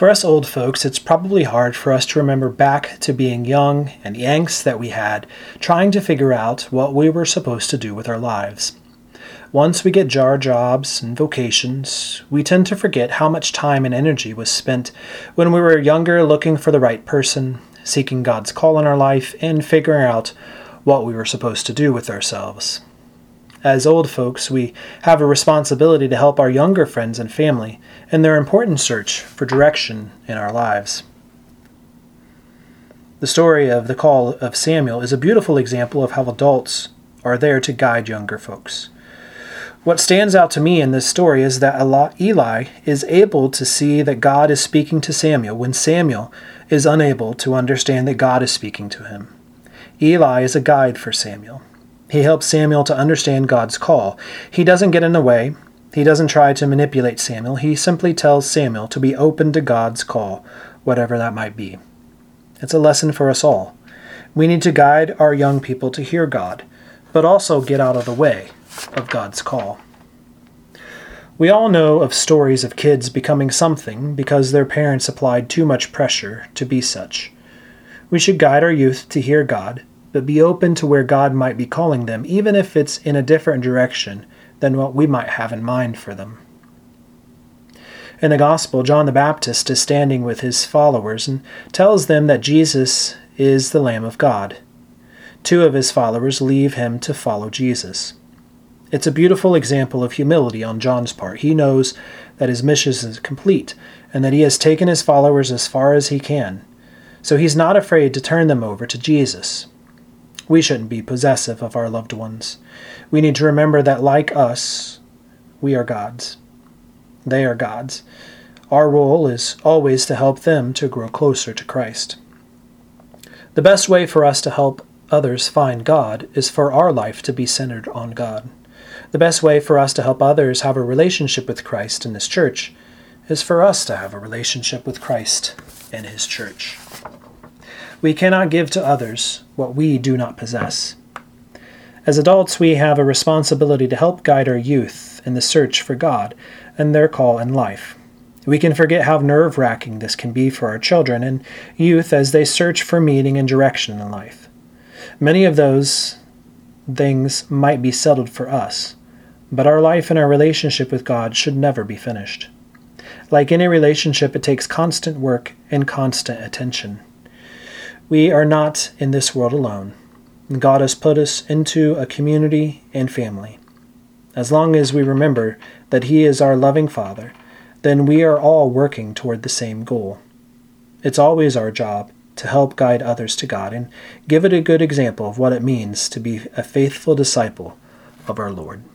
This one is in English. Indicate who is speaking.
Speaker 1: For us old folks, it's probably hard for us to remember back to being young and the angst that we had trying to figure out what we were supposed to do with our lives. Once we get our jobs and vocations, we tend to forget how much time and energy was spent when we were younger looking for the right person, seeking God's call in our life, and figuring out what we were supposed to do with ourselves. As old folks, we have a responsibility to help our younger friends and family in their important search for direction in our lives. The story of the call of Samuel is a beautiful example of how adults are there to guide younger folks. What stands out to me in this story is that Eli is able to see that God is speaking to Samuel when Samuel is unable to understand that God is speaking to him. Eli is a guide for Samuel. He helps Samuel to understand God's call. He doesn't get in the way. He doesn't try to manipulate Samuel. He simply tells Samuel to be open to God's call, whatever that might be. It's a lesson for us all. We need to guide our young people to hear God, but also get out of the way of God's call. We all know of stories of kids becoming something because their parents applied too much pressure to be such. We should guide our youth to hear God, but be open to where God might be calling them, even if it's in a different direction than what we might have in mind for them. In the Gospel, John the Baptist is standing with his followers and tells them that Jesus is the Lamb of God. 2 of his followers leave him to follow Jesus. It's a beautiful example of humility on John's part. He knows that his mission is complete and that he has taken his followers as far as he can. So he's not afraid to turn them over to Jesus. We shouldn't be possessive of our loved ones. We need to remember that like us, we are God's. They are God's. Our role is always to help them to grow closer to Christ. The best way for us to help others find God is for our life to be centered on God. The best way for us to help others have a relationship with Christ in His church is for us to have a relationship with Christ and His church. We cannot give to others what we do not possess. As adults, we have a responsibility to help guide our youth in the search for God and their call in life. We can forget how nerve-wracking this can be for our children and youth as they search for meaning and direction in life. Many of those things might be settled for us, but our life and our relationship with God should never be finished. Like any relationship, it takes constant work and constant attention. We are not in this world alone. God has put us into a community and family. As long as we remember that He is our loving Father, then we are all working toward the same goal. It's always our job to help guide others to God and give it a good example of what it means to be a faithful disciple of our Lord.